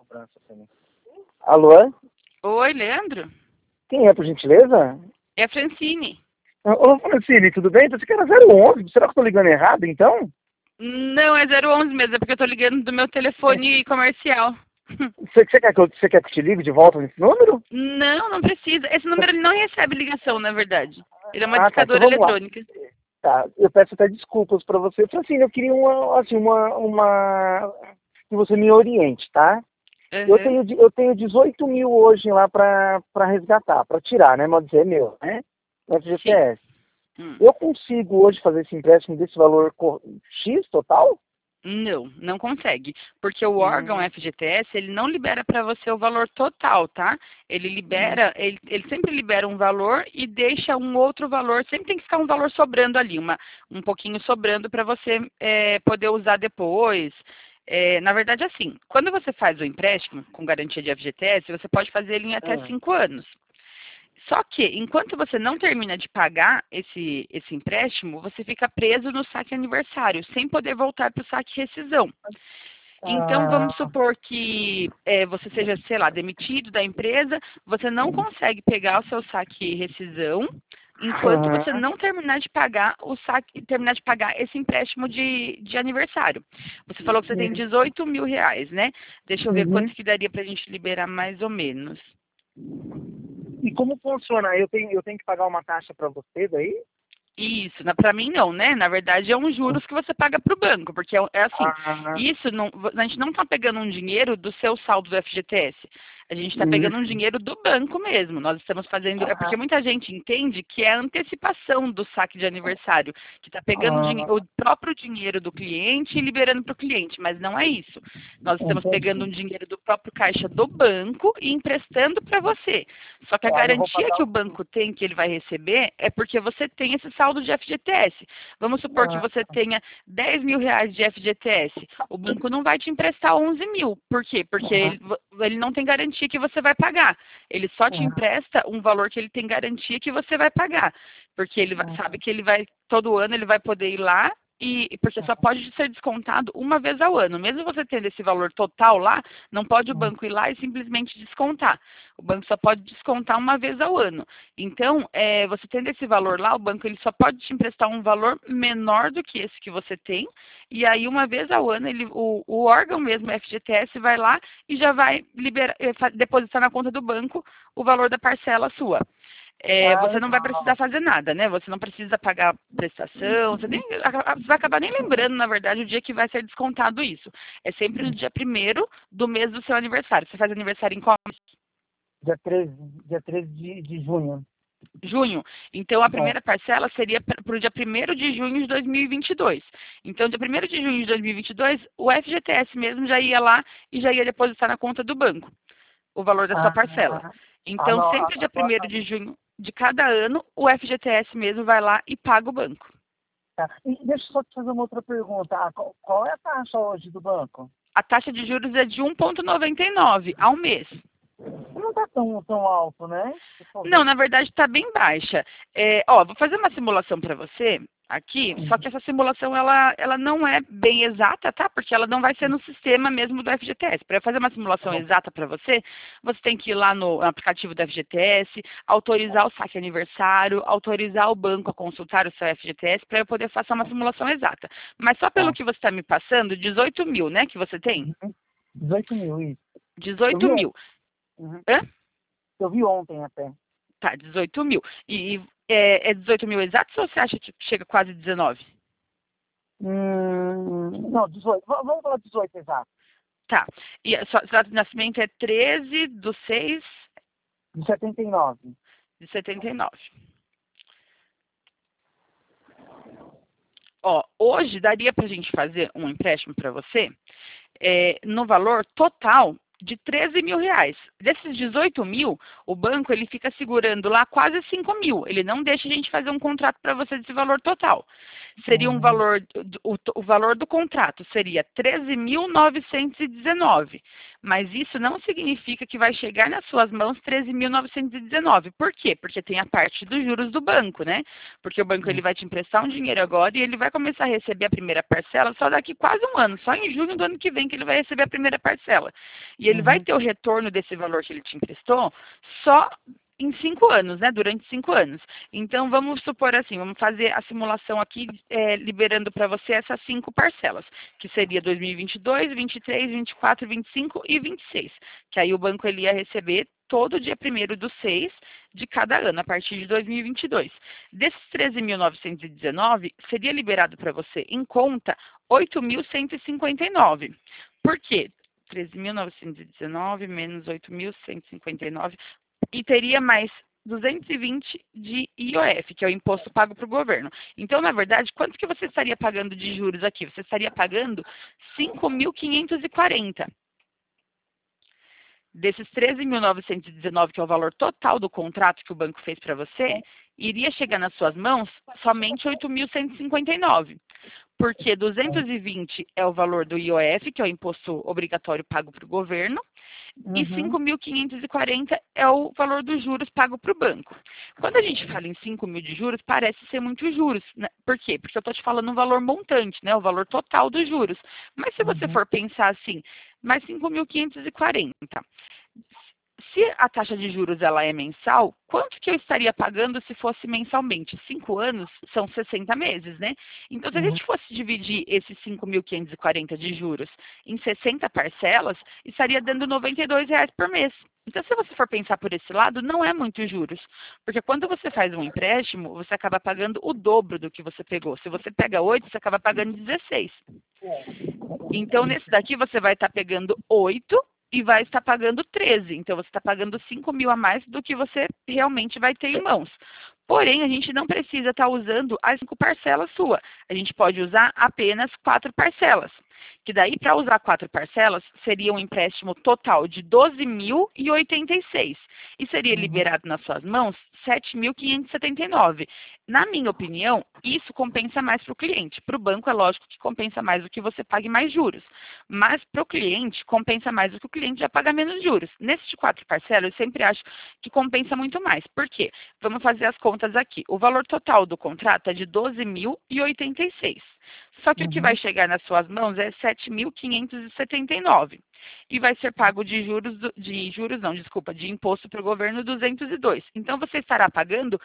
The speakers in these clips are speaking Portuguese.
Alô? Oi, Leandro? Quem é, por gentileza? É a Francine. Ô, Francine, tudo bem? Você quer 011? Será que eu tô ligando errado, então? Não, é 011 mesmo, é porque eu tô ligando do meu telefone comercial. Você quer que eu te ligue de volta nesse número? Não, não precisa. Esse número ele não recebe ligação, na verdade. Ele é uma Ah, tá. Então discadora vamos lá. eletrônica. Tá, eu peço até desculpas pra você. Francine, eu queria que você me oriente, tá? Uhum. Eu tenho 18 mil hoje lá pra resgatar, pra tirar, né? Mas dizer, é meu, né? No Sim. FGTS. Hum. Eu consigo hoje fazer esse empréstimo desse valor X total? Não, não consegue, porque o órgão Hum, FGTS, ele não libera para você o valor total, tá? Ele hum, libera, ele sempre libera um valor e deixa um outro valor, sempre tem que ficar um valor sobrando ali, um pouquinho sobrando para você poder usar depois. Na verdade, assim, quando você faz o empréstimo com garantia de FGTS, você pode fazer ele em até hum. 5 anos. Só que, enquanto você não termina de pagar esse empréstimo, você fica preso no saque aniversário, sem poder voltar para o saque rescisão. Então, vamos Ah, supor que você seja, sei lá, demitido da empresa, você não consegue pegar o seu saque rescisão enquanto você ah, não terminar de pagar o saque, terminar de pagar esse empréstimo de aniversário. Você falou que você tem 18 mil reais, né? Deixa eu ver uhum. quanto que daria para a gente liberar mais ou menos. E como funciona? Eu tenho que pagar uma taxa para vocês aí? Isso, para mim não, né? Na verdade é um juros que você paga para o banco, porque é assim, Ah, isso não, a gente não está pegando um dinheiro do seu saldo do FGTS, a gente está pegando um isso. dinheiro do banco mesmo. Nós estamos fazendo, é porque Ah, muita gente entende que é a antecipação do saque de aniversário, que está pegando ah, o próprio dinheiro do cliente e liberando para o cliente, mas não é isso. Nós estamos pegando um entendi. dinheiro do próprio caixa do banco e emprestando para você. Só que a Aí eu vou garantia pagar que o o. banco tem que ele vai receber é porque você tem esse saldo de FGTS. Vamos supor que Ah, você tenha 10 mil reais de FGTS. O banco não vai te emprestar 11 mil. Por quê? Porque ah, ele não tem garantia que você vai pagar. Ele só te ah, empresta um valor que ele tem garantia que você vai pagar. Porque ele sabe ah, que ele vai, todo ano ele vai poder ir lá e porque só pode ser descontado uma vez ao ano. Mesmo você tendo esse valor total lá, não pode o banco ir lá e simplesmente descontar. O banco só pode descontar uma vez ao ano. Então, você tendo esse valor lá, o banco ele só pode te emprestar um valor menor do que esse que você tem. E aí, uma vez ao ano, o órgão mesmo, o FGTS, vai lá e já vai depositar na conta do banco o valor da parcela sua. ah, Você não vai precisar legal. fazer nada, né? Você não precisa pagar prestação, você vai acabar nem lembrando, na verdade, o dia que vai ser descontado isso. É sempre no dia 1º do mês do seu aniversário. Você faz aniversário em qual mês? Dia 13 de junho. Junho. Então, a É. primeira parcela seria para o dia 1º de junho de 2022. Então, dia 1º de junho de 2022, o FGTS mesmo já ia lá e já ia depositar na conta do banco o valor da sua Ah, parcela. ah, Então, não, sempre dia agora 1º de junho de cada ano, o FGTS mesmo vai lá e paga o banco. tá. E deixa eu só te fazer uma outra pergunta. Qual é a taxa hoje do banco? A taxa de juros é de 1,99 ao mês. Não está tão alto, né? Deixa eu Não, ver. na verdade está bem baixa. Vou fazer uma simulação para você aqui, só que essa simulação ela não é bem exata, tá? Porque ela não vai ser no sistema mesmo do FGTS. Para eu fazer uma simulação exata para você, você tem que ir lá no aplicativo do FGTS, autorizar o saque aniversário, autorizar o banco a consultar o seu FGTS para eu poder fazer uma simulação exata. Mas só pelo Tá. que você está me passando, 18 mil, né, que você tem? Uhum. 18 mil, isso. Eu 18 vi ontem. mil. Uhum. Hã? Eu vi ontem até. Tá, 18 mil. E é 18 mil exatos ou você acha que chega quase 19? Não, 18. Vamos falar 18 exato. Tá. E a sua data de nascimento é 13/6 De 79. de 79. Ó, hoje daria pra gente fazer um empréstimo para você no valor total de 13 mil reais. Desses 18 mil, o banco ele fica segurando lá quase 5 mil. Ele não deixa a gente fazer um contrato para você desse valor total. Seria um Uhum. valor, o valor do contrato seria 13.919. Mas isso não significa que vai chegar nas suas mãos 13.919. Por quê? Porque tem a parte dos juros do banco, né? Porque o banco ele vai te emprestar um dinheiro agora e ele vai começar a receber a primeira parcela só daqui quase um ano, só em junho do ano que vem que ele vai receber a primeira parcela. E ele vai ter o retorno desse valor que ele te emprestou só em 5 anos, né? Durante 5 anos. Então, vamos supor assim, vamos fazer a simulação aqui, liberando para você essas 5 parcelas, que seria 2022, 23, 24, 25 e 26. Que aí o banco ele ia receber todo dia 1º do 6 de cada ano, a partir de 2022. Desses 13.919, seria liberado para você em conta 8.159. Por quê? 13.919 menos 8.159 e teria mais 220 de IOF, que é o imposto pago para o governo. Então, na verdade, quanto que você estaria pagando de juros aqui? Você estaria pagando 5.540. Desses 13.919, que é o valor total do contrato que o banco fez para você, iria chegar nas suas mãos somente 8.159. Porque 220 é o valor do IOF, que é o imposto obrigatório pago para o governo, e 5.540 é o valor dos juros pago para o banco. Quando a gente fala em 5 mil de juros, parece ser muitos juros, né? Por quê? Porque eu estou te falando um valor montante, né? O valor total dos juros. Mas se você for pensar assim, mais 5.540, se a taxa de juros ela é mensal, quanto que eu estaria pagando se fosse mensalmente? 5 anos são 60 meses, né? Então, se a gente fosse dividir esses 5.540 de juros em 60 parcelas, estaria dando R$ 92 por mês. Então, se você for pensar por esse lado, não é muito juros. Porque quando você faz um empréstimo, você acaba pagando o dobro do que você pegou. Se você pega 8, você acaba pagando 16. Então, nesse daqui, você vai estar pegando 8 e vai estar pagando 13. Então, você está pagando 5 mil a mais do que você realmente vai ter em mãos. Porém, a gente não precisa estar usando as 5 parcelas sua. A gente pode usar apenas 4 parcelas. Que daí, para usar 4 parcelas, seria um empréstimo total de 12.086. E seria liberado nas suas mãos 7.579. Na minha opinião, isso compensa mais para o cliente. Para o banco, é lógico que compensa mais do que você pague mais juros. Mas para o cliente, compensa mais do que o cliente já paga menos juros. Nesses 4 parcelas, eu sempre acho que compensa muito mais. Por quê? Vamos fazer as contas aqui. O valor total do contrato é de 12.086. Só que o que vai chegar nas suas mãos é 7.579. E vai ser pago de imposto para o governo 202. Então, você estará pagando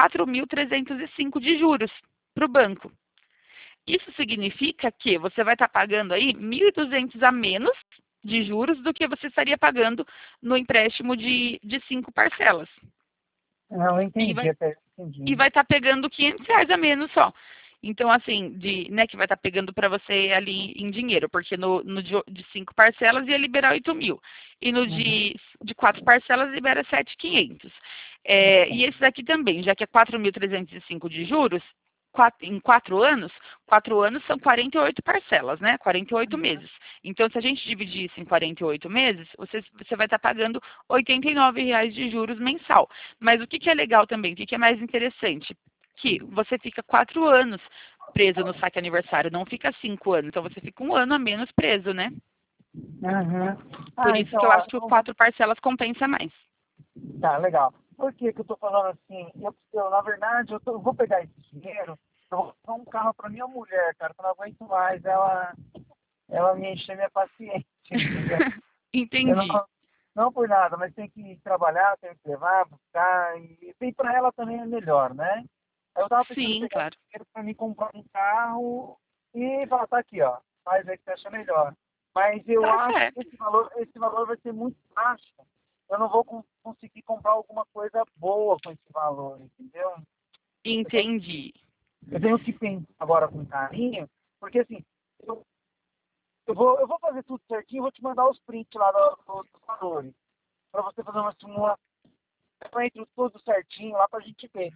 4.305 de juros para o banco. Isso significa que você vai estar pagando aí 1.200 a menos de juros do que você estaria pagando no empréstimo de 5 parcelas. Não, entendi. E vai estar pegando R$ 500 a menos só. Então, assim, que vai estar pegando para você ali em dinheiro, porque no de 5 parcelas ia liberar 8 mil. E no de 4 parcelas libera 7.500. E esse daqui também, já que é 4.305 de juros, em 4 anos são 48 parcelas, né? 48 meses. Então, se a gente dividir isso em 48 meses, você vai estar pagando R$ 89 de juros mensal. Mas o que é legal também, o que é mais interessante? Que você fica 4 anos preso no saque aniversário, não fica 5 anos. Então, você fica 1 ano a menos preso, né? Por isso então, que eu acho que o 4 parcelas compensa mais. Tá, legal. Por que que eu tô falando assim? Na verdade, eu vou pegar esse dinheiro, eu vou comprar um carro pra minha mulher, cara, que eu não aguento mais ela me encher minha paciência. Entendi. Não por nada, mas tem que trabalhar, tem que levar, buscar, e tem pra ela também é melhor, né? Aí eu tava pensando em pegar claro. dinheiro pra mim comprar um carro e falar, tá aqui, ó, faz aí que você acha melhor. Mas eu acho que esse valor vai ser muito baixo. Eu não vou conseguir comprar alguma coisa boa com esse valor, entendeu? Entendi. Eu tenho que pensar agora com carinho, porque assim, eu vou fazer tudo certinho, vou te mandar os prints lá dos valores, para você fazer uma simulação entre tudo certinho lá pra gente ver.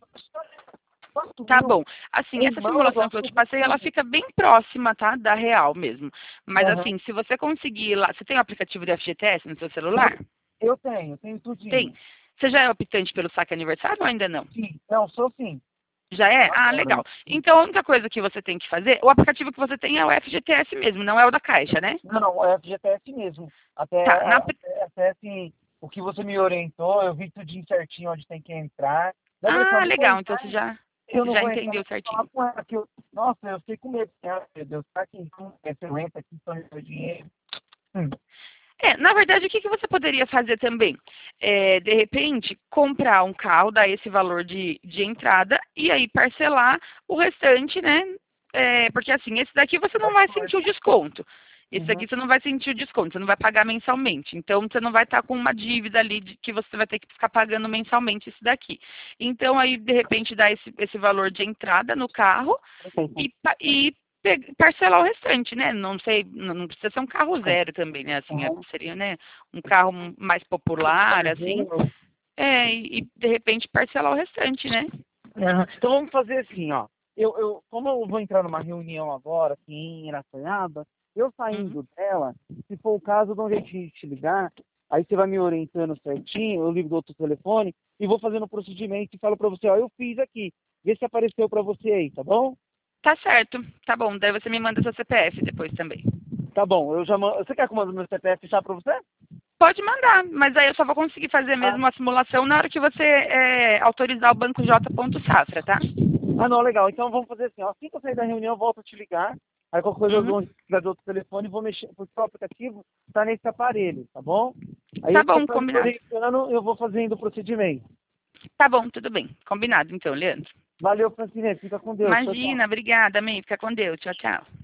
Tá bom. Assim, essa simulação que eu te passei, ela fica bem próxima, tá? Da real mesmo. Mas assim, se você conseguir lá... Você tem o aplicativo do FGTS no seu celular? Eu tenho tudinho. Tem. Você já é optante pelo saque aniversário ou ainda não? Sim, não, sou sim. Já é? Ah, legal. Então, a única coisa que você tem que fazer, o aplicativo que você tem é o FGTS mesmo, não é o da Caixa, né? Não, não, é FGTS mesmo. Tá, Até assim, o que você me orientou, eu vi tudinho certinho onde tem que entrar. Daí eu falei, só Ah, não vou legal, então entrar, você já, eu não já vou entrar entendeu e falar certinho. com ela, que eu, nossa, eu fiquei com medo. Ah, meu Deus, tá aqui, então, você entra aqui, só meu dinheiro. Hum. Na verdade, o que você poderia fazer também? De repente, comprar um carro, dar esse valor de entrada e aí parcelar o restante, né? Porque assim, esse daqui você não vai sentir o desconto. Esse Uhum. daqui você não vai sentir o desconto, você não vai pagar mensalmente. Então, você não vai estar com uma dívida ali que você vai ter que ficar pagando mensalmente esse daqui. Então, aí, de repente, dá esse valor de entrada no carro Perfeito. e parcelar o restante, né? Não sei, não precisa ser um carro zero também, né? Assim, Uhum. seria, né, um carro mais popular, assim, Uhum. e de repente parcelar o restante, né? Aham. Então vamos fazer assim, ó. Como eu vou entrar numa reunião agora, aqui em Iraçaiaba, eu Uhum. saindo dela, se for o caso, eu dou um jeitinho de te ligar, aí você vai me orientando certinho, eu ligo do outro telefone e vou fazendo o procedimento e falo pra você, ó, eu fiz aqui, vê se apareceu pra você aí, tá bom? Tá certo, tá bom. Daí você me manda seu CPF depois também. Tá bom, eu já mando. Você quer que eu mande meu CPF já pra você? Pode mandar, mas aí eu só vou conseguir fazer Ah, mesmo a simulação na hora que você autorizar o banco J.Safra, tá? ah, não, legal. Então vamos fazer assim, ó, assim que eu sair da reunião, eu volto a te ligar. Aí qualquer coisa eu Uhum. dou ligar do outro telefone e vou mexer, porque o aplicativo tá nesse aparelho, tá bom? Aí Tá você bom, vai me combinado. orientando, eu vou fazendo o procedimento. Tá bom, tudo bem. Combinado então, Leandro. Valeu, Francine. Fica com Deus. Tchau, tchau. Imagina, obrigada, amém. Fica com Deus. Tchau, tchau.